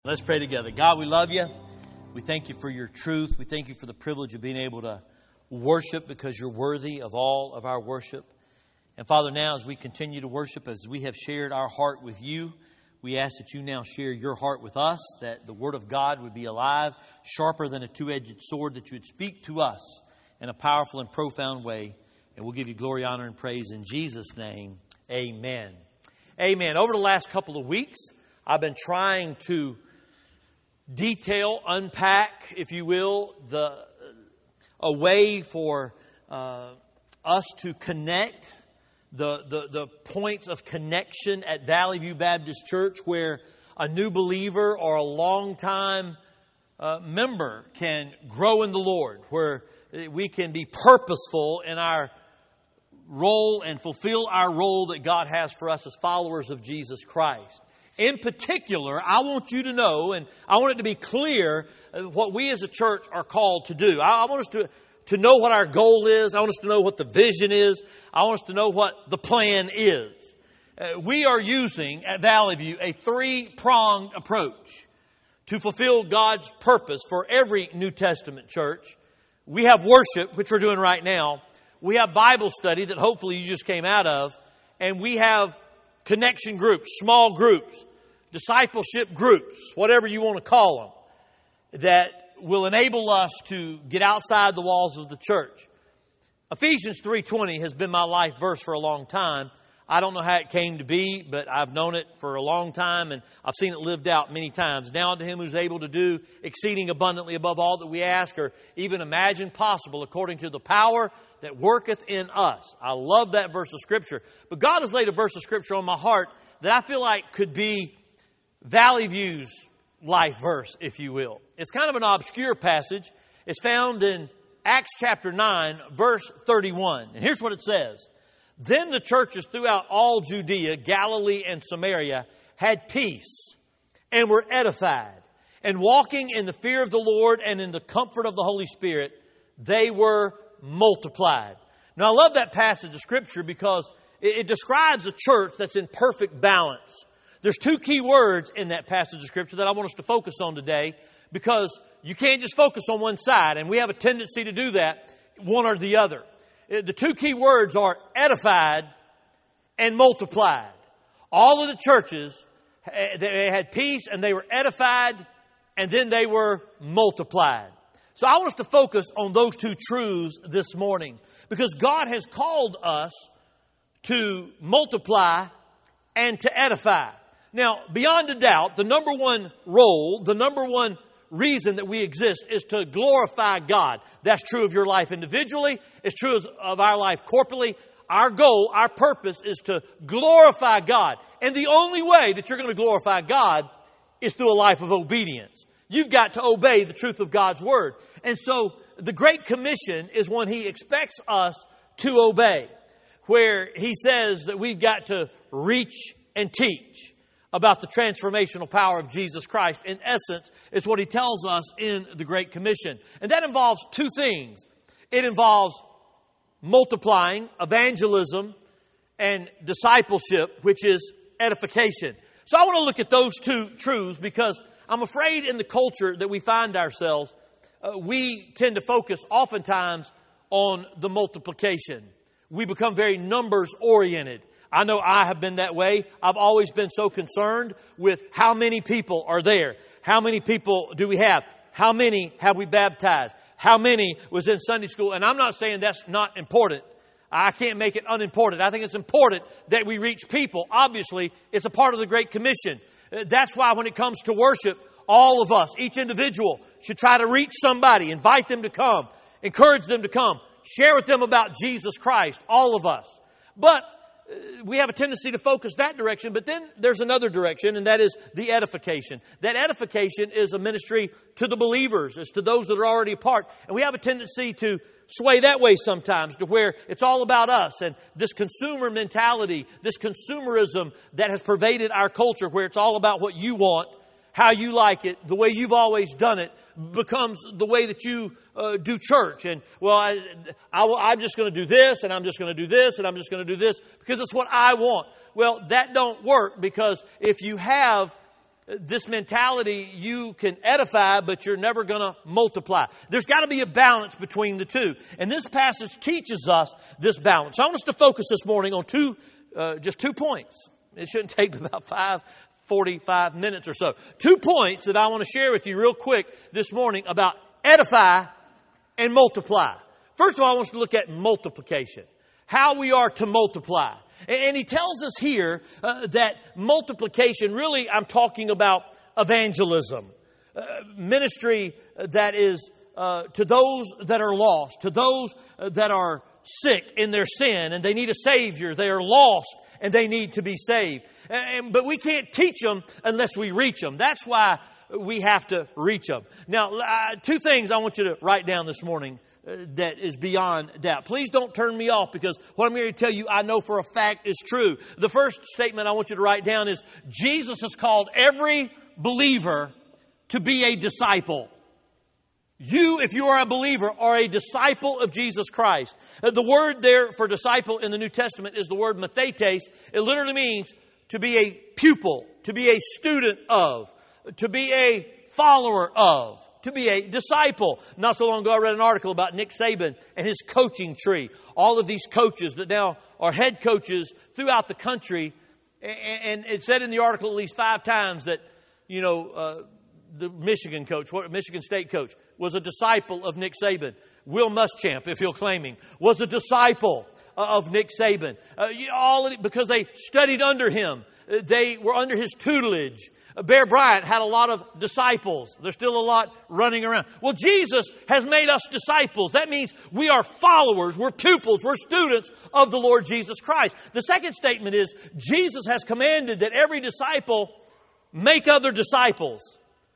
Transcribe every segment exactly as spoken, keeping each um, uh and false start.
Let's pray together. God, we love you. We thank you for your truth. We thank you for the privilege of being able to worship because you're worthy of all of our worship. And Father, now as we continue to worship, as we have shared our heart with you, we ask that you now share your heart with us, that the Word of God would be alive, sharper than a two-edged sword, that you would speak to us in a powerful and profound way. And we'll give you glory, honor, and praise in Jesus' name. Amen. Amen. Over the last couple of weeks, I've been trying to detail, unpack, if you will, the a way for uh, us to connect the, the the points of connection at Valley View Baptist Church, where a new believer or a long-time uh, member can grow in the Lord, where we can be purposeful in our role and fulfill our role that God has for us as followers of Jesus Christ. In particular, I want you to know, and I want it to be clear, what we as a church are called to do. I want us to, to know what our goal is. I want us to know what the vision is. I want us to know what the plan is. Uh, we are using at Valley View a three-pronged approach to fulfill God's purpose for every New Testament church. We have worship, which we're doing right now. We have Bible study that hopefully you just came out of. And we have connection groups, small groups, discipleship groups, whatever you want to call them, that will enable us to get outside the walls of the church. Ephesians three twenty has been my life verse for a long time. I don't know how it came to be, but I've known it for a long time, and I've seen it lived out many times. Now unto Him who's able to do exceeding abundantly above all that we ask or even imagine possible, according to the power that worketh in us. I love that verse of Scripture. But God has laid a verse of Scripture on my heart that I feel like could be Valley View's life verse, if you will. It's kind of an obscure passage. It's found in Acts chapter nine, verse thirty-one. And here's what it says. Then the churches throughout all Judea, Galilee, and Samaria had peace and were edified. And walking in the fear of the Lord and in the comfort of the Holy Spirit, they were multiplied. Now, I love that passage of Scripture because it, it describes a church that's in perfect balance. There's two key words in that passage of Scripture that I want us to focus on today, because you can't just focus on one side, and we have a tendency to do that, one or the other. The two key words are edified and multiplied. All of the churches, they had peace and they were edified, and then they were multiplied. So I want us to focus on those two truths this morning, because God has called us to multiply and to edify. Now, beyond a doubt, the number one role, the number one reason that we exist is to glorify God. That's true of your life individually. It's true of our life corporately. Our goal, our purpose is to glorify God. And the only way that you're going to glorify God is through a life of obedience. You've got to obey the truth of God's Word. And so the Great Commission is one He expects us to obey, where He says that we've got to reach and teach about the transformational power of Jesus Christ. In essence, is what He tells us in the Great Commission. And that involves two things. It involves multiplying, evangelism, and discipleship, which is edification. So I want to look at those two truths, because I'm afraid in the culture that we find ourselves, uh, we tend to focus oftentimes on the multiplication. We become very numbers oriented. I know I have been that way. I've always been so concerned with how many people are there. How many people do we have? How many have we baptized? How many was in Sunday school? And I'm not saying that's not important. I can't make it unimportant. I think it's important that we reach people. Obviously, it's a part of the Great Commission. That's why when it comes to worship, all of us, each individual, should try to reach somebody, invite them to come, encourage them to come, share with them about Jesus Christ, all of us. But we have a tendency to focus that direction, but then there's another direction, and that is the edification. That edification is a ministry to the believers. It's to those that are already a part. And we have a tendency to sway that way sometimes, to where it's all about us. And this consumer mentality, this consumerism that has pervaded our culture, where it's all about what you want, how you like it, the way you've always done it, becomes the way that you uh, do church. And, well, I, I, I'm just going to do this, and I'm just going to do this, and I'm just going to do this, because it's what I want. Well, that don't work, because if you have this mentality, you can edify, but you're never going to multiply. There's got to be a balance between the two. And this passage teaches us this balance. So I want us to focus this morning on two, uh, just two points. It shouldn't take about five, forty-five minutes or so. Two points that I want to share with you real quick this morning about edify and multiply. First of all, I want us to look at multiplication. How we are to multiply. And he tells us here uh, that multiplication, really I'm talking about evangelism. Uh, ministry that is uh, to those that are lost, to those that are sick in their sin and they need a Savior. They are lost and they need to be saved. And, but we can't teach them unless we reach them. That's why we have to reach them. Now, uh, two things I want you to write down this morning that is beyond doubt. Please don't turn me off, because what I'm going to tell you, I know for a fact is true. The first statement I want you to write down is Jesus has called every believer to be a disciple. You, if you are a believer, are a disciple of Jesus Christ. The word there for disciple in the New Testament is the word mathetes. It literally means to be a pupil, to be a student of, to be a follower of, to be a disciple. Not so long ago, I read an article about Nick Saban and his coaching tree. All of these coaches that now are head coaches throughout the country. And it said in the article at least five times that, you know, uh, the Michigan coach, Michigan State coach, was a disciple of Nick Saban. Will Muschamp, if he'll claim him, was a disciple of Nick Saban. Uh, all it, because they studied under him. They were under his tutelage. Bear Bryant had a lot of disciples. There's still a lot running around. Well, Jesus has made us disciples. That means we are followers, we're pupils, we're students of the Lord Jesus Christ. The second statement is Jesus has commanded that every disciple make other disciples.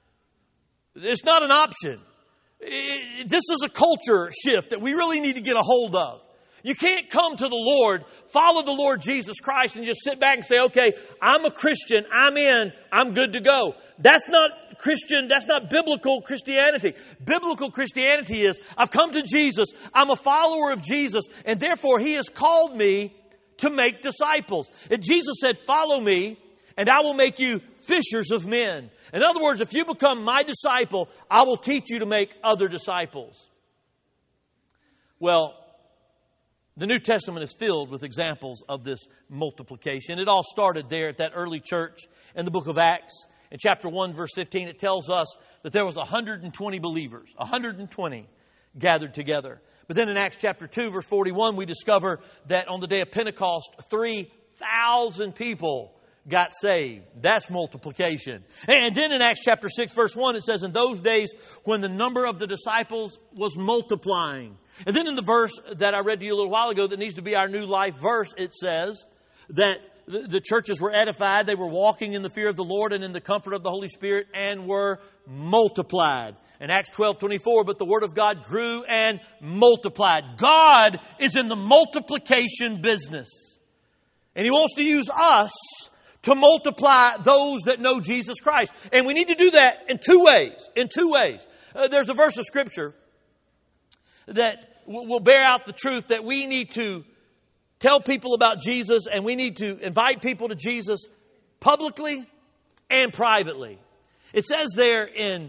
It's not an option. This is a culture shift that we really need to get a hold of. You can't come to the Lord, follow the Lord Jesus Christ, and just sit back and say, okay, I'm a Christian, I'm in, I'm good to go. That's not Christian, that's not biblical Christianity. Biblical Christianity is, I've come to Jesus, I'm a follower of Jesus, and therefore He has called me to make disciples. And Jesus said, follow me, and I will make you fishers of men. In other words, if you become my disciple, I will teach you to make other disciples. Well, the New Testament is filled with examples of this multiplication. It all started there at that early church in the book of Acts. In chapter one, verse fifteen, it tells us that there was one hundred twenty believers, one hundred twenty gathered together. But then in Acts chapter two, verse forty-one, we discover that on the day of Pentecost, three thousand people got saved. That's multiplication. And then in Acts chapter six, verse one, it says, in those days when the number of the disciples was multiplying. And then in the verse that I read to you a little while ago that needs to be our new life verse, it says that the churches were edified. They were walking in the fear of the Lord and in the comfort of the Holy Spirit and were multiplied. In Acts twelve twenty-four, but the word of God grew and multiplied. God is in the multiplication business. And He wants to use us to multiply those that know Jesus Christ. And we need to do that in two ways. In two ways. Uh, there's a verse of Scripture that will bear out the truth that we need to tell people about Jesus, and we need to invite people to Jesus publicly and privately. It says there in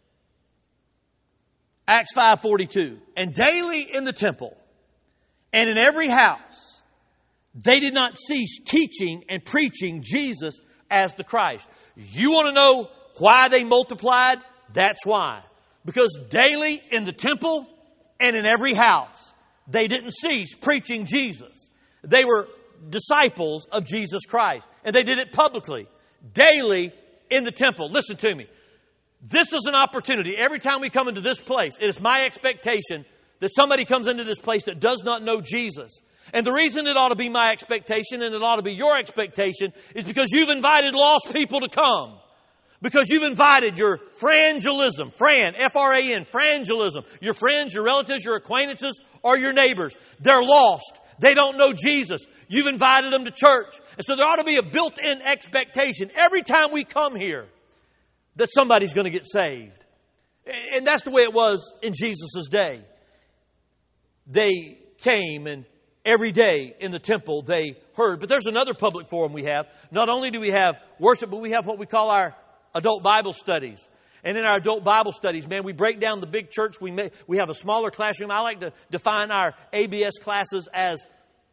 Acts five forty-two, and daily in the temple and in every house, they did not cease teaching and preaching Jesus as the Christ. You want to know why they multiplied? That's why. Because daily in the temple and in every house, they didn't cease preaching Jesus. They were disciples of Jesus Christ. And they did it publicly, daily in the temple. Listen to me. This is an opportunity. Every time we come into this place, it is my expectation that somebody comes into this place that does not know Jesus. And the reason it ought to be my expectation and it ought to be your expectation is because you've invited lost people to come. Because you've invited your frangelism, fran, F R A N, frangelism, your friends, your relatives, your acquaintances, or your neighbors. They're lost. They don't know Jesus. You've invited them to church. And so there ought to be a built-in expectation every time we come here that somebody's going to get saved. And that's the way it was in Jesus' day. They came and every day in the temple they heard. But there's another public forum we have. Not only do we have worship, but we have what we call our adult Bible studies. And in our adult Bible studies, man, we break down the big church. We may, we have a smaller classroom. I like to define our A B S classes as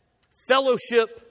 fellowship,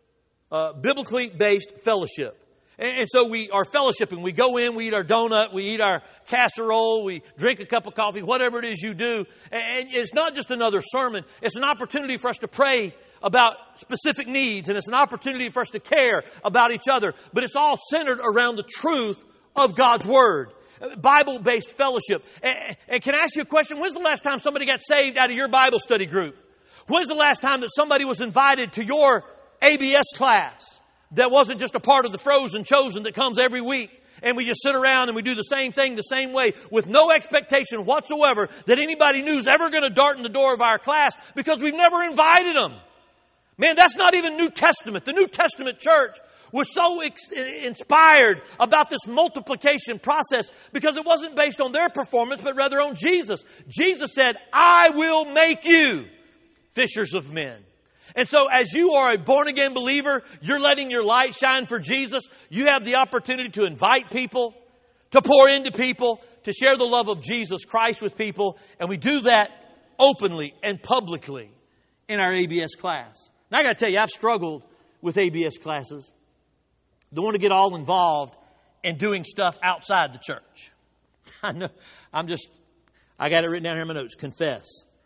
uh, biblically based fellowship. And, and so we are fellowshipping. We go in, we eat our donut, we eat our casserole, we drink a cup of coffee, whatever it is you do. And it's not just another sermon. It's an opportunity for us to pray about specific needs. And it's an opportunity for us to care about each other. But it's all centered around the truth of God's Word. Bible-based fellowship. And, and can I ask you a question? When's the last time somebody got saved out of your Bible study group? When's the last time that somebody was invited to your A B S class that wasn't just a part of the Frozen Chosen that comes every week? And we just sit around and we do the same thing the same way with no expectation whatsoever that anybody new is ever going to dart in the door of our class because we've never invited them. Man, that's not even New Testament. The New Testament church was so ex- inspired about this multiplication process because it wasn't based on their performance, but rather on Jesus. Jesus said, I will make you fishers of men. And so as you are a born-again believer, you're letting your light shine for Jesus. You have the opportunity to invite people, to pour into people, to share the love of Jesus Christ with people. And we do that openly and publicly in our A B S class. Now I got to tell you, I've struggled with A B S classes. Don't want to get all involved in doing stuff outside the church. I know. I'm just, I got it written down here in my notes. Confess.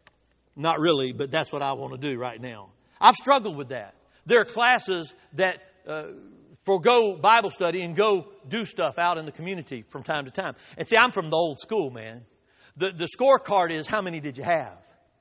Not really, but that's what I want to do right now. I've struggled with that. There are classes that uh, forego Bible study and go do stuff out in the community from time to time. And see, I'm from the old school, man. The, the scorecard is how many did you have?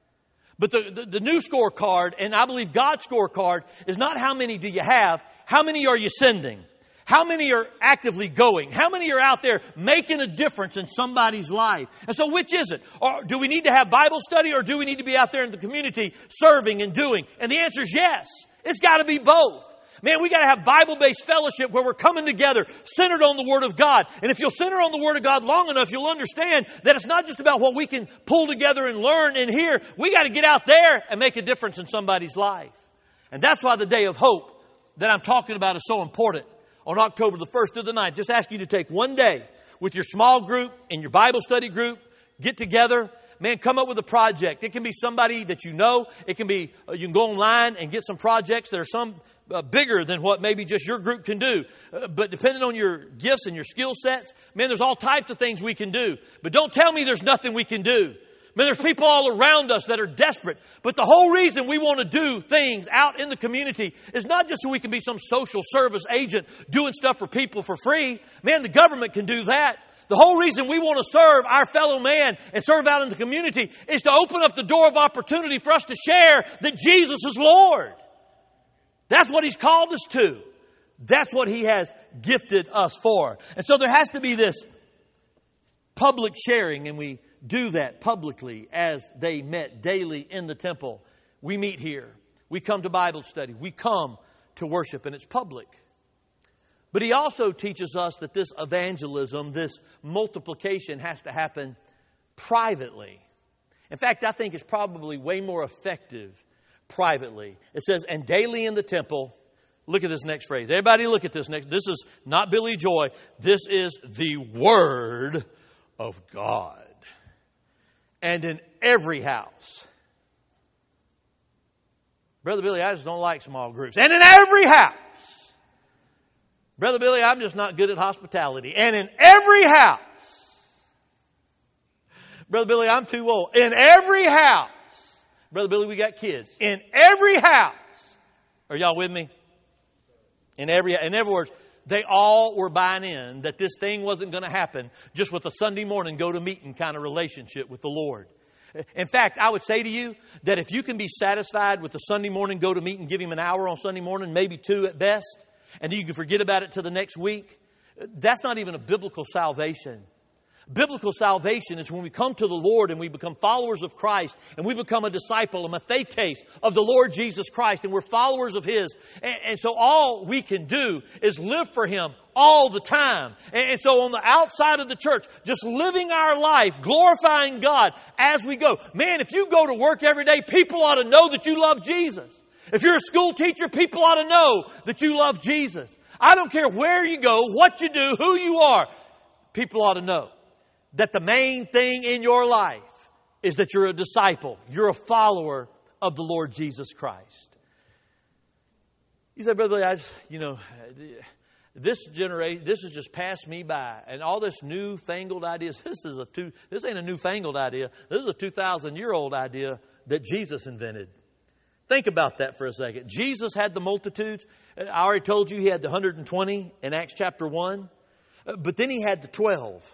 But the, the, the new scorecard, and I believe God's scorecard, is not how many do you have, how many are you sending? How many are actively going? How many are out there making a difference in somebody's life? And so which is it? Or do we need to have Bible study or do we need to be out there in the community serving and doing? And the answer is yes. It's got to be both. Man, we got to have Bible-based fellowship where we're coming together, centered on the Word of God. And if you'll center on the Word of God long enough, you'll understand that it's not just about what we can pull together and learn and hear. We got to get out there and make a difference in somebody's life. And that's why the day of hope that I'm talking about is so important. On October the first to the ninth, just ask you to take one day with your small group and your Bible study group, get together. Man, come up with a project. It can be somebody that you know. It can be, uh, you can go online and get some projects that are some uh, bigger than what maybe just your group can do. Uh, but depending on your gifts and your skill sets, man, there's all types of things we can do. But don't tell me there's nothing we can do. Man, there's people all around us that are desperate. But the whole reason we want to do things out in the community is not just so we can be some social service agent doing stuff for people for free. Man, the government can do that. The whole reason we want to serve our fellow man and serve out in the community is to open up the door of opportunity for us to share that Jesus is Lord. That's what He's called us to. That's what He has gifted us for. And so there has to be this public sharing, and we do that publicly as they met daily in the temple. We meet here. We come to Bible study. We come to worship, and it's public. But He also teaches us that this evangelism, this multiplication has to happen privately. In fact, I think it's probably way more effective privately. It says, and daily in the temple. Look at this next phrase. Everybody look at this next. This is not Billy Joy. This is the Word of God. And in every house. Brother Billy, I just don't like small groups. And in every house. Brother Billy, I'm just not good at hospitality. And in every house. Brother Billy, I'm too old. In every house. Brother Billy, we got kids. In every house. Are y'all with me? In every, in other words, they all were buying in that this thing wasn't going to happen just with a Sunday morning go to meeting kind of relationship with the Lord. In fact, I would say to you that if you can be satisfied with the Sunday morning go to meet and give Him an hour on Sunday morning, maybe two at best, and then you can forget about it till the next week, that's not even a biblical salvation. Biblical salvation is when we come to the Lord and we become followers of Christ and we become a disciple, a mathetes of the Lord Jesus Christ, and we're followers of His. And, and so all we can do is live for Him all the time. And, and so on the outside of the church, just living our life, glorifying God as we go. Man, if you go to work every day, people ought to know that you love Jesus. If you're a school teacher, people ought to know that you love Jesus. I don't care where you go, what you do, who you are. people ought to know that the main thing in your life is that you're a disciple. You're a follower of the Lord Jesus Christ. You say, Brother Billy, I just, you know, this generation, this has just passed me by. And all this newfangled ideas, this is a two, this ain't a newfangled idea. This is a two thousand year old idea that Jesus invented. Think about that for a second. Jesus had the multitudes. I already told you he had the one hundred twenty in Acts chapter one. But then he had the twelve.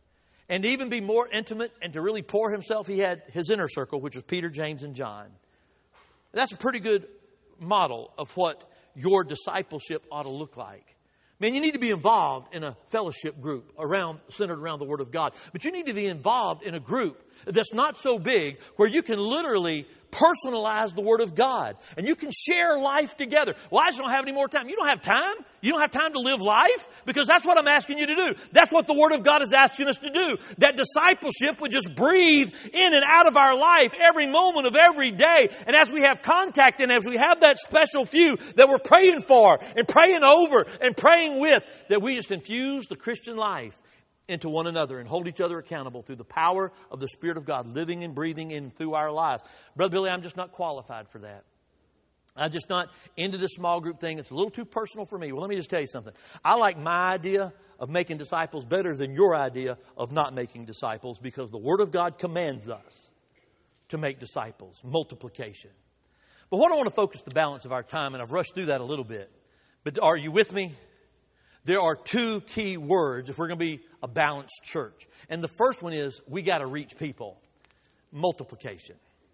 And to even be more intimate and to really pour himself, he had his inner circle, which was Peter, James, and John. That's a pretty good model of what your discipleship ought to look like. Man, you need to be involved in a fellowship group around, centered around the Word of God. But you need to be involved in a group that's not so big where you can literally personalize the Word of God. And you can share life together. Well, I just don't have any more time. You don't have time? You don't have time to live life? Because that's what I'm asking you to do. That's what the Word of God is asking us to do. That discipleship would just breathe in and out of our life every moment of every day. And as we have contact and as we have that special few that we're praying for and praying over and praying with, that we just infuse the Christian life into one another and hold each other accountable through the power of the Spirit of God living and breathing in through our lives. Brother Billy, I'm just not qualified for that. I'm just not into this small group thing. It's a little too personal for me. Well, let me just tell you something. I like my idea of making disciples better than your idea of not making disciples, because the Word of God commands us to make disciples, multiplication. But what I want to focus the balance of our time, and I've rushed through that a little bit, but are you with me? There are two key words if we're going to be a balanced church. And the first one is we got to reach people. Multiplication.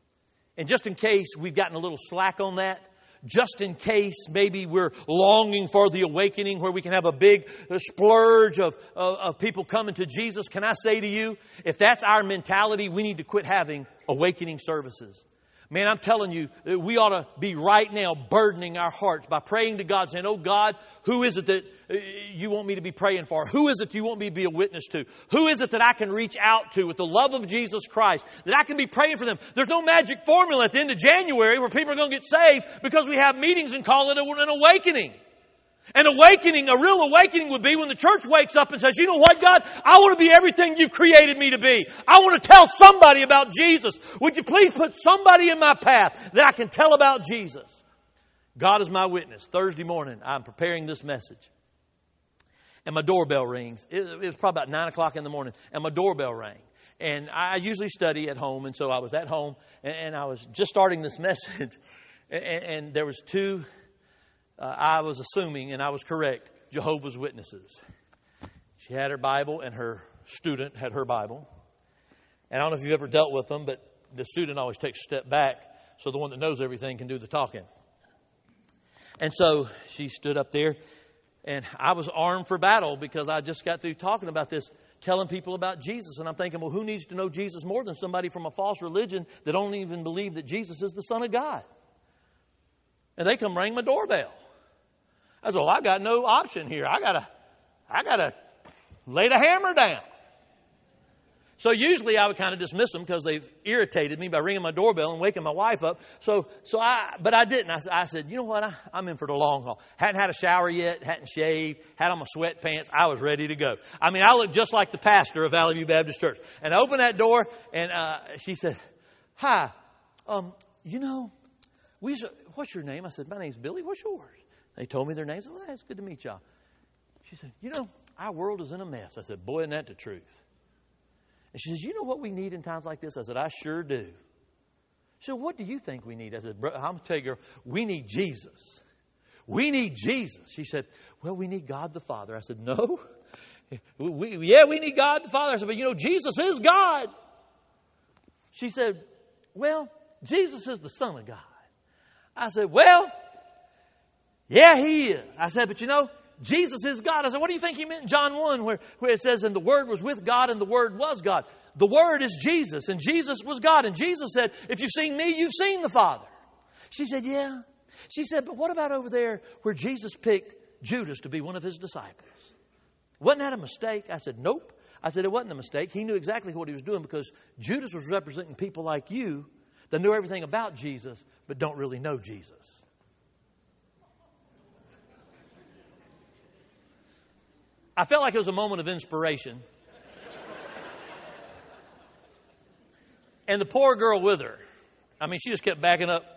And just in case we've gotten a little slack on that, just in case maybe we're longing for the awakening where we can have a big splurge of, of, of people coming to Jesus, can I say to you, if that's our mentality, we need to quit having awakening services. Man, I'm telling you, we ought to be right now burdening our hearts by praying to God, saying, oh God, who is it that you want me to be praying for? Who is it you want me to be a witness to? Who is it that I can reach out to with the love of Jesus Christ, that I can be praying for them? There's no magic formula at the end of January where people are going to get saved because we have meetings and call it an awakening. An awakening, a real awakening would be when the church wakes up and says, you know what, God? I want to be everything you've created me to be. I want to tell somebody about Jesus. Would you please put somebody in my path that I can tell about Jesus? God is my witness. Thursday morning, I'm preparing this message. And my doorbell rings. It, it was probably about nine o'clock in the morning. And my doorbell rang. And I usually study at home. And so I was at home. And, and I was just starting this message. And, and there was two... Uh, I was assuming, and I was correct, Jehovah's Witnesses. She had her Bible, and her student had her Bible. And I don't know if you've ever dealt with them, but the student always takes a step back so the one that knows everything can do the talking. And so she stood up there, and I was armed for battle because I just got through talking about this, telling people about Jesus. And I'm thinking, well, who needs to know Jesus more than somebody from a false religion that don't even believe that Jesus is the Son of God? And they come ring my doorbell. I said, well, I got no option here. I gotta, I gotta lay the hammer down. So usually I would kind of dismiss them because they've irritated me by ringing my doorbell and waking my wife up. So, so I, but I didn't. I, I said, you know what? I, I'm in for the long haul. Hadn't had a shower yet. Hadn't shaved. Had on my sweatpants. I was ready to go. I mean, I looked just like the pastor of Valley View Baptist Church. And I opened that door, and uh, she said, "Hi, um, you know, we. What's your name?" I said, "My name's Billy. What's yours?" They told me their names. Well, that's good to meet y'all. She said, you know, our world is in a mess. I said, boy, isn't that the truth? And she says, you know what we need in times like this? I said, I sure do. She said, what do you think we need? I said, I'm going to tell you, girl, we need Jesus. We need Jesus. She said, well, we need God the Father. I said, no. We, yeah, we need God the Father. I said, but you know, Jesus is God. She said, well, Jesus is the Son of God. I said, well, yeah, he is. I said, but you know, Jesus is God. I said, what do you think he meant in John one where, where it says, and the Word was with God and the Word was God? The Word is Jesus and Jesus was God. And Jesus said, if you've seen me, you've seen the Father. She said, yeah. She said, but what about over there where Jesus picked Judas to be one of his disciples? Wasn't that a mistake? I said, nope. I said, it wasn't a mistake. He knew exactly what he was doing because Judas was representing people like you that know everything about Jesus but don't really know Jesus. I felt like it was a moment of inspiration. And the poor girl with her, I mean, she just kept backing up.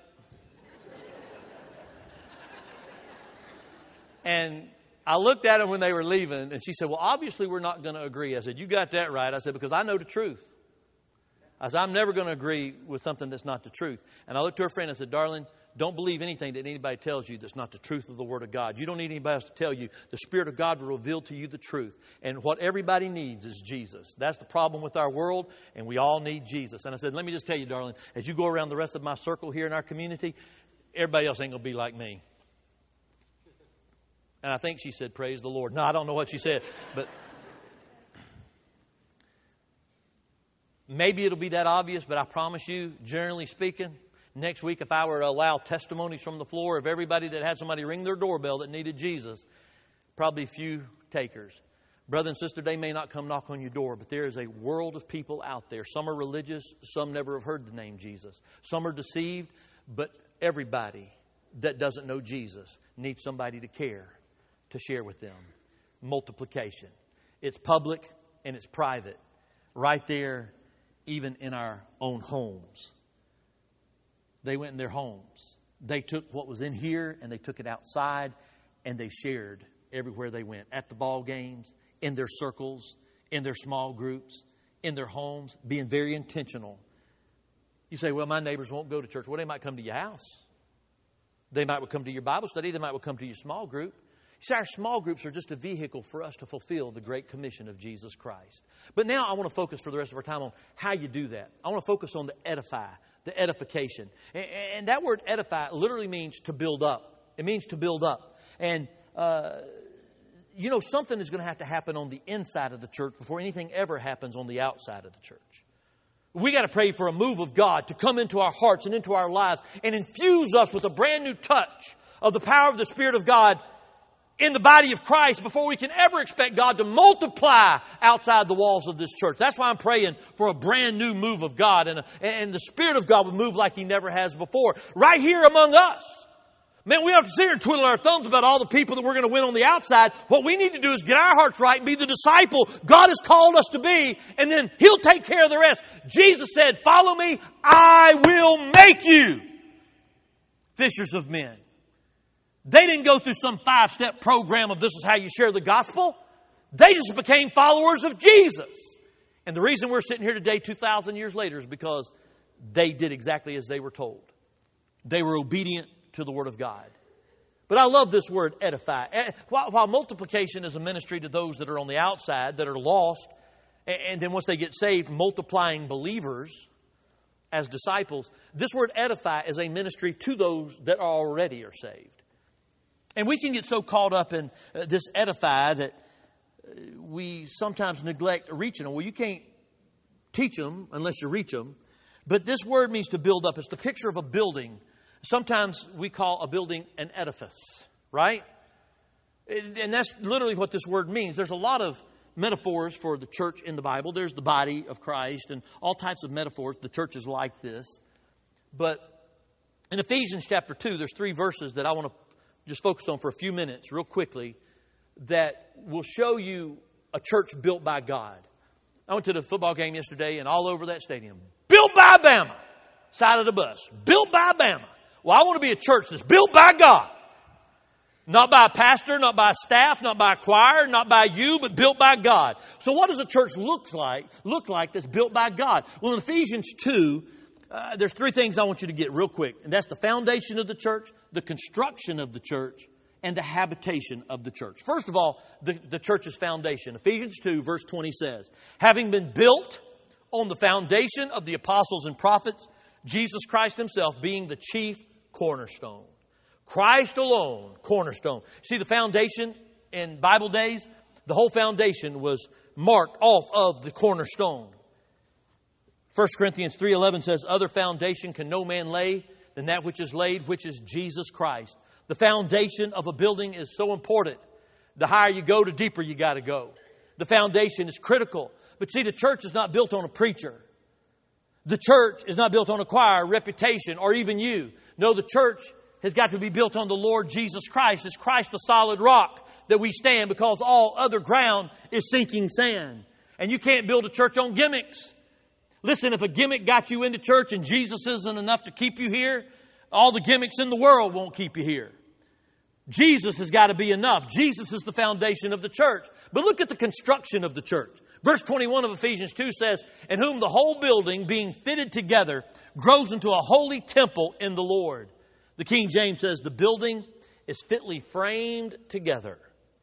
And I looked at them when they were leaving, and she said, well, obviously we're not going to agree. I said, you got that right. I said, because I know the truth. I said, I'm never going to agree with something that's not the truth. And I looked to her friend and I said, darling, don't believe anything that anybody tells you that's not the truth of the Word of God. You don't need anybody else to tell you. The Spirit of God will reveal to you the truth. And what everybody needs is Jesus. That's the problem with our world, and we all need Jesus. And I said, let me just tell you, darling, as you go around the rest of my circle here in our community, everybody else ain't going to be like me. And I think she said, praise the Lord. No, I don't know what she said, but maybe it'll be that obvious, but I promise you, generally speaking, next week, if I were to allow testimonies from the floor of everybody that had somebody ring their doorbell that needed Jesus, probably few takers. Brother and sister, they may not come knock on your door, but there is a world of people out there. Some are religious. Some never have heard the name Jesus. Some are deceived, but everybody that doesn't know Jesus needs somebody to care, to share with them. Multiplication. It's public and it's private. Right there, even in our own homes. They went in their homes. They took what was in here and they took it outside and they shared everywhere they went. At the ball games, in their circles, in their small groups, in their homes, being very intentional. You say, well, my neighbors won't go to church. Well, they might come to your house. They might come to your Bible study. They might come to your small group. See, our small groups are just a vehicle for us to fulfill the Great Commission of Jesus Christ. But now I want to focus for the rest of our time on how you do that. I want to focus on the edify, the edification. And that word edify literally means to build up. It means to build up. And, uh, you know, something is going to have to happen on the inside of the church before anything ever happens on the outside of the church. We got to pray for a move of God to come into our hearts and into our lives and infuse us with a brand new touch of the power of the Spirit of God in the body of Christ before we can ever expect God to multiply outside the walls of this church. That's why I'm praying for a brand new move of God, and, a, and the Spirit of God would move like He never has before. Right here among us. Man, we don't have to sit here and twiddle our thumbs about all the people that we're going to win on the outside. What we need to do is get our hearts right and be the disciple God has called us to be, and then He'll take care of the rest. Jesus said, follow me, I will make you fishers of men. They didn't go through some five-step program of this is how you share the gospel. They just became followers of Jesus. And the reason we're sitting here today two thousand years later is because they did exactly as they were told. They were obedient to the Word of God. But I love this word, edify. While, while multiplication is a ministry to those that are on the outside, that are lost, and then once they get saved, multiplying believers as disciples, this word edify is a ministry to those that already are saved. And we can get so caught up in uh, this edify that uh, we sometimes neglect reaching them. Well, you can't teach them unless you reach them. But this word means to build up. It's the picture of a building. Sometimes we call a building an edifice, right? And that's literally what this word means. There's a lot of metaphors for the church in the Bible. There's the body of Christ and all types of metaphors. The church is like this. But in Ephesians chapter two, there's three verses that I want to just focus on for a few minutes real quickly that will show you a church built by God. I went to the football game yesterday and all over that stadium, built by Bama, side of the bus, built by Bama. Well, I want to be a church that's built by God. Not by a pastor, not by a staff, not by a choir, not by you, but built by God. So what does a church look like, look like that's built by God? Well, in Ephesians two, Uh, there's three things I want you to get real quick. And that's the foundation of the church, the construction of the church, and the habitation of the church. First of all, the, the church's foundation. Ephesians two verse twenty says, having been built on the foundation of the apostles and prophets, Jesus Christ Himself being the chief cornerstone. Christ alone, cornerstone. See, the foundation in Bible days, the whole foundation was marked off of the cornerstone. First Corinthians three eleven says, other foundation can no man lay than that which is laid, which is Jesus Christ. The foundation of a building is so important. The higher you go, the deeper you got to go. The foundation is critical. But see, the church is not built on a preacher. The church is not built on a choir, reputation, or even you. No, the church has got to be built on the Lord Jesus Christ. Is Christ the solid rock? that we stand, because all other ground is sinking sand. And you can't build a church on gimmicks. Listen, if a gimmick got you into church and Jesus isn't enough to keep you here, all the gimmicks in the world won't keep you here. Jesus has got to be enough. Jesus is the foundation of the church. But look at the construction of the church. Verse twenty-one of Ephesians two says, "In whom the whole building, being fitted together, grows into a holy temple in the Lord." The King James says, "The building is fitly framed together."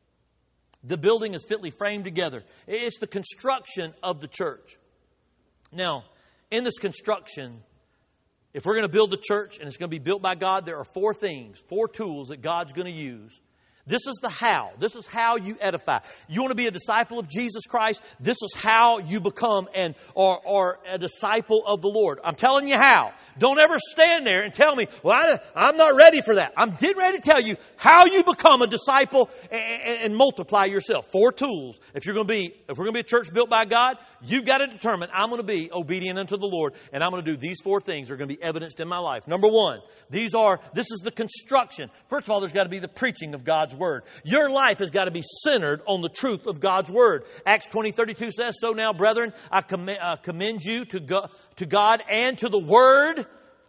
The building is fitly framed together. It's the construction of the church. Now, in this construction, if we're going to build the church and it's going to be built by God, there are four things, four tools that God's going to use. This is the how. This is how you edify. You want to be a disciple of Jesus Christ? This is how you become an or, or a disciple of the Lord. I'm telling you how. Don't ever stand there and tell me, well, I, I'm not ready for that. I'm getting ready to tell you how you become a disciple and, and, and multiply yourself. Four tools. If you're going to be, if we're going to be a church built by God, you've got to determine, I'm going to be obedient unto the Lord, and I'm going to do these four things. They're going to be evidenced in my life. Number one, these are, this is the construction. First of all, there's got to be the preaching of God's Word. Your life has got to be centered on the truth of God's Word. Acts twenty thirty-two says, "So now, brethren, I commend, uh, commend you to, go, to God and to the Word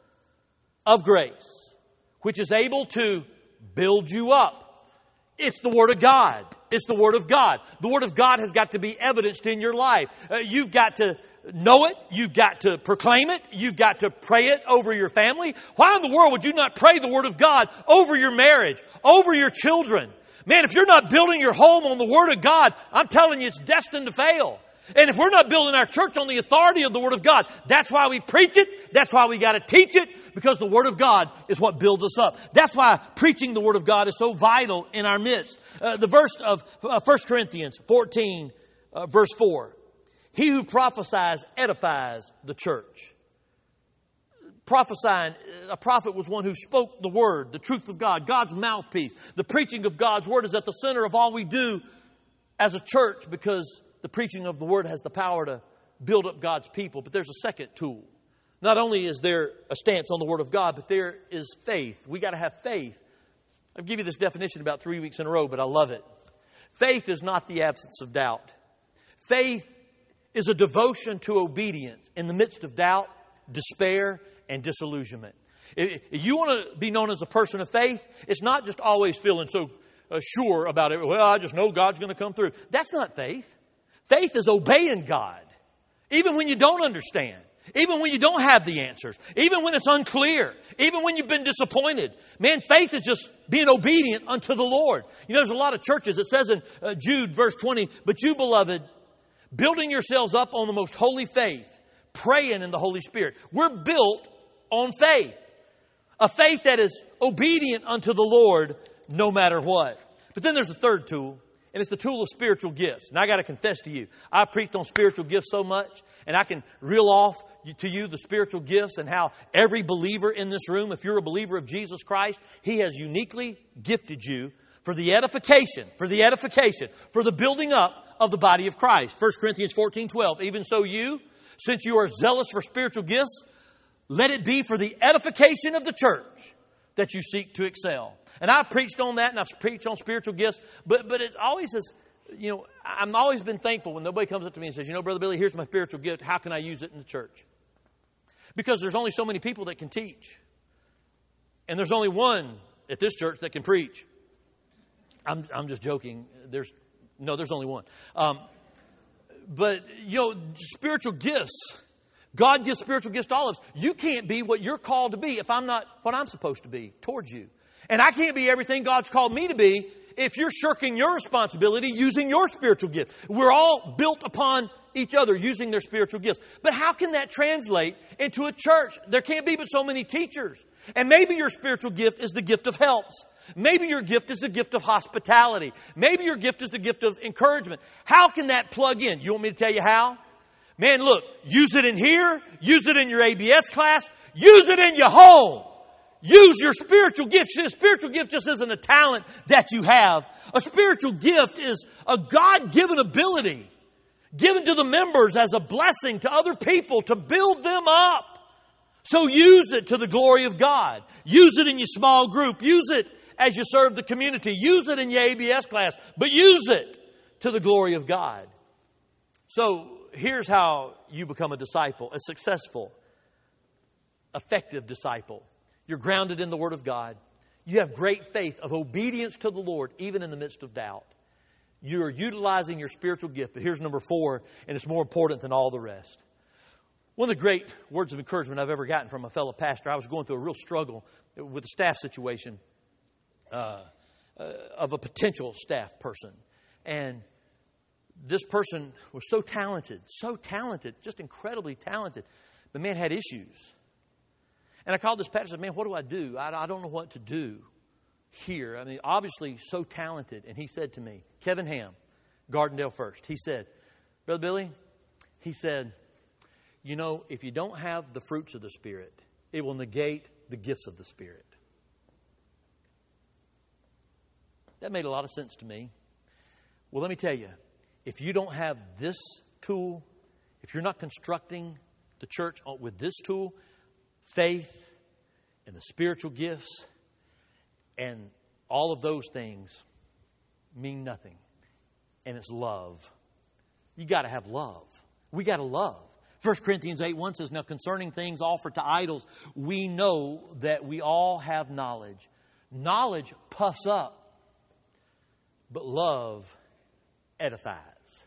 of grace, which is able to build you up." It's the Word of God. It's the Word of God. The Word of God has got to be evidenced in your life. Uh, you've got to know it. You've got to proclaim it. You've got to pray it over your family. Why in the world would you not pray the Word of God over your marriage, over your children? Man, if you're not building your home on the Word of God, I'm telling you, it's destined to fail. And if we're not building our church on the authority of the Word of God, that's why we preach it. That's why we got to teach it, because the Word of God is what builds us up. That's why preaching the Word of God is so vital in our midst. Uh, the verse of uh, First Corinthians fourteen, uh, verse four. "He who prophesies edifies the church." Prophesying, a prophet was one who spoke the Word, the truth of God, God's mouthpiece. The preaching of God's Word is at the center of all we do as a church, because the preaching of the Word has the power to build up God's people. But there's a second tool. Not only is there a stance on the Word of God, but there is faith. We got to have faith. I'll give you this definition about three weeks in a row, but I love it. Faith is not the absence of doubt. Faith is a devotion to obedience in the midst of doubt, despair, and disillusionment. If you want to be known as a person of faith, it's not just always feeling so uh, sure about it. Well, I just know God's going to come through. That's not faith. Faith is obeying God, even when you don't understand, even when you don't have the answers, even when it's unclear, even when you've been disappointed. Man, faith is just being obedient unto the Lord. You know, there's a lot of churches. It says in uh, Jude, verse twenty, "But you, beloved, building yourselves up on the most holy faith, praying in the Holy Spirit." We're built on faith. A faith that is obedient unto the Lord no matter what. But then there's a third tool, and it's the tool of spiritual gifts. And I got to confess to you, I've preached on spiritual gifts so much, and I can reel off to you the spiritual gifts and how every believer in this room, if you're a believer of Jesus Christ, He has uniquely gifted you for the edification, for the edification, for the building up of the body of Christ. First Corinthians fourteen twelve, "Even so you, since you are zealous for spiritual gifts, let it be for the edification of the church that you seek to excel." And I've preached on that, and I've preached on spiritual gifts, but but it always is, you know, I've always been thankful when nobody comes up to me and says, "You know, Brother Billy, here's my spiritual gift. How can I use it in the church?" Because there's only so many people that can teach. And there's only one at this church that can preach. I'm I'm just joking. There's no, there's only one. Um, but, you know, spiritual gifts, God gives spiritual gifts to all of us. You can't be what you're called to be if I'm not what I'm supposed to be towards you. And I can't be everything God's called me to be if you're shirking your responsibility using your spiritual gift. We're all built upon each other using their spiritual gifts. But how can that translate into a church? There can't be but so many teachers. And maybe your spiritual gift is the gift of helps. Maybe your gift is the gift of hospitality. Maybe your gift is the gift of encouragement. How can that plug in? You want me to tell you how? Man, look, use it in here. Use it in your A B S class. Use it in your home. Use your spiritual gift. A spiritual gift just isn't a talent that you have. A spiritual gift is a God-given ability given to the members as a blessing to other people to build them up. So use it to the glory of God. Use it in your small group. Use it as you serve the community. Use it in your A B S class, but use it to the glory of God. So here's how you become a disciple, a successful, effective disciple. You're grounded in the Word of God. You have great faith of obedience to the Lord, even in the midst of doubt. You're utilizing your spiritual gift. But here's number four, and it's more important than all the rest. One of the great words of encouragement I've ever gotten from a fellow pastor, I was going through a real struggle with a staff situation uh, uh, of a potential staff person. And this person was so talented, so talented, just incredibly talented. The man had issues. And I called this pastor and said, man, what do I do? I, I don't know what to do here. I mean, obviously so talented. And he said to me, Kevin Ham, Gardendale First. He said, Brother Billy, he said, you know, if you don't have the fruits of the Spirit, it will negate the gifts of the Spirit. That made a lot of sense to me. Well, let me tell you, if you don't have this tool, if you're not constructing the church with this tool, faith and the spiritual gifts and all of those things mean nothing. And it's love. You got to have love. We got to love. First Corinthians eight one says, now concerning things offered to idols, we know that we all have knowledge. Knowledge puffs up, but love edifies.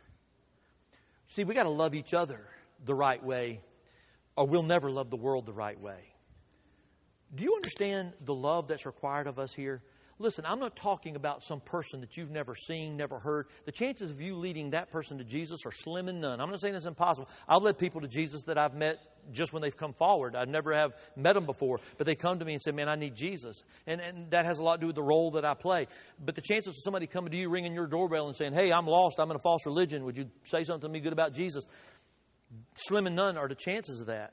See, we got to love each other the right way, or we'll never love the world the right way. Do you understand the love that's required of us here? Listen, I'm not talking about some person that you've never seen, never heard. The chances of you leading that person to Jesus are slim and none. I'm not saying it's impossible. I've led people to Jesus that I've met just when they've come forward. I never have met them before, but they come to me and say, man, I need Jesus. And, and that has a lot to do with the role that I play. But the chances of somebody coming to you, ringing your doorbell and saying, hey, I'm lost, I'm in a false religion, would you say something to me good about Jesus? Slim and none are the chances of that.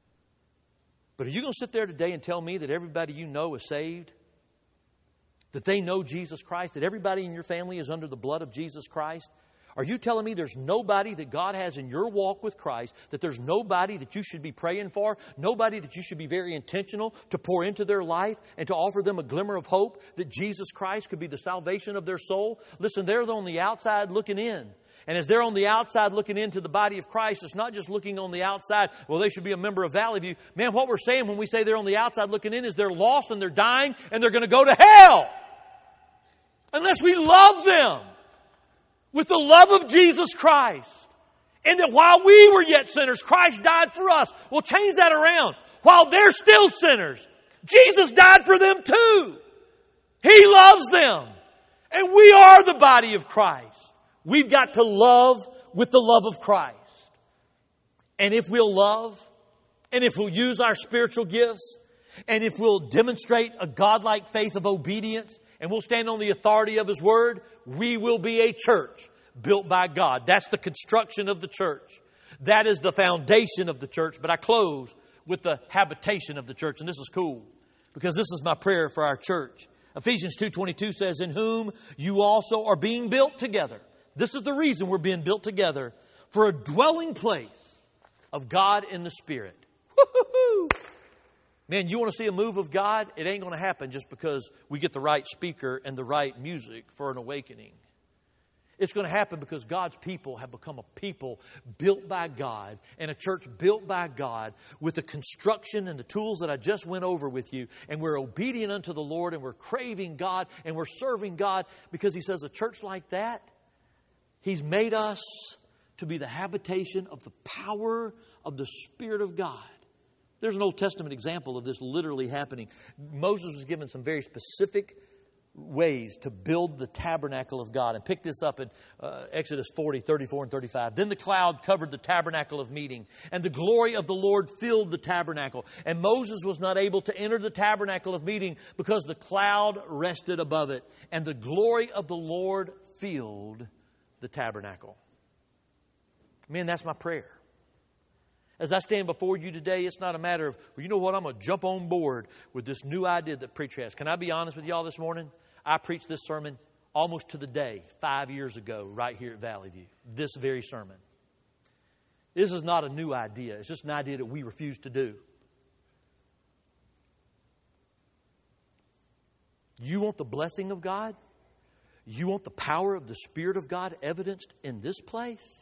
But are you going to sit there today and tell me that everybody you know is saved? That they know Jesus Christ? That everybody in your family is under the blood of Jesus Christ? Are you telling me there's nobody that God has in your walk with Christ, that there's nobody that you should be praying for, nobody that you should be very intentional to pour into their life and to offer them a glimmer of hope that Jesus Christ could be the salvation of their soul? Listen, they're on the outside looking in. And as they're on the outside looking into the body of Christ, it's not just looking on the outside, well, they should be a member of Valley View. Man, what we're saying when we say they're on the outside looking in is they're lost and they're dying and they're going to go to hell. Unless we love them with the love of Jesus Christ. And that while we were yet sinners, Christ died for us. We'll change that around. While they're still sinners, Jesus died for them too. He loves them. And we are the body of Christ. We've got to love with the love of Christ. And if we'll love, and if we'll use our spiritual gifts, and if we'll demonstrate a godlike faith of obedience, and we'll stand on the authority of His Word, we will be a church built by God. That's the construction of the church. That is the foundation of the church. But I close with the habitation of the church. And this is cool, because this is my prayer for our church. Ephesians two twenty-two says, in whom you also are being built together. This is the reason we're being built together, for a dwelling place of God in the Spirit. Woo-hoo-hoo! Man, you want to see a move of God? It ain't going to happen just because we get the right speaker and the right music for an awakening. It's going to happen because God's people have become a people built by God and a church built by God with the construction and the tools that I just went over with you. And we're obedient unto the Lord and we're craving God and we're serving God because He says a church like that, He's made us to be the habitation of the power of the Spirit of God. There's an Old Testament example of this literally happening. Moses was given some very specific ways to build the tabernacle of God. And pick this up in uh, Exodus forty, thirty-four and thirty-five. Then the cloud covered the tabernacle of meeting, and the glory of the Lord filled the tabernacle. And Moses was not able to enter the tabernacle of meeting because the cloud rested above it. And the glory of the Lord filled the tabernacle. Man, that's my prayer. As I stand before you today, it's not a matter of, well, you know what, I'm going to jump on board with this new idea that preacher has. Can I be honest with y'all this morning? I preached this sermon almost to the day, five years ago, right here at Valley View. This very sermon. This is not a new idea. It's just an idea that we refuse to do. You want the blessing of God? You want the power of the Spirit of God evidenced in this place?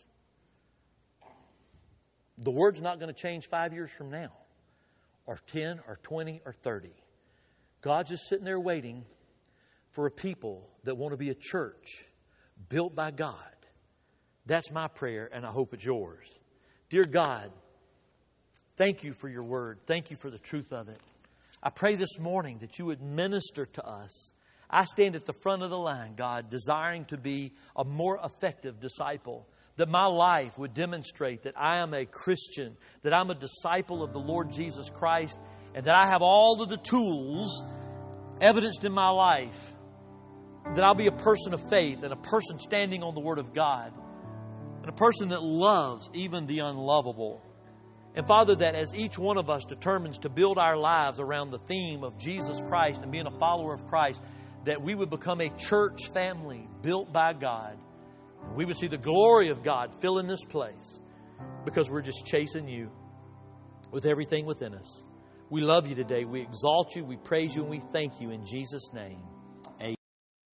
The Word's not going to change five years from now, or ten, or twenty, or thirty. God's just sitting there waiting for a people that want to be a church built by God. That's my prayer, and I hope it's yours. Dear God, thank you for your Word. Thank you for the truth of it. I pray this morning that you would minister to us. I stand at the front of the line, God, desiring to be a more effective disciple. That my life would demonstrate that I am a Christian, that I'm a disciple of the Lord Jesus Christ, and that I have all of the tools evidenced in my life, that I'll be a person of faith and a person standing on the Word of God, and a person that loves even the unlovable. And Father, that as each one of us determines to build our lives around the theme of Jesus Christ and being a follower of Christ, that we would become a church family built by God. We would see the glory of God fill in this place because we're just chasing you with everything within us. We love you today. We exalt you. We praise you and we thank you in Jesus' name.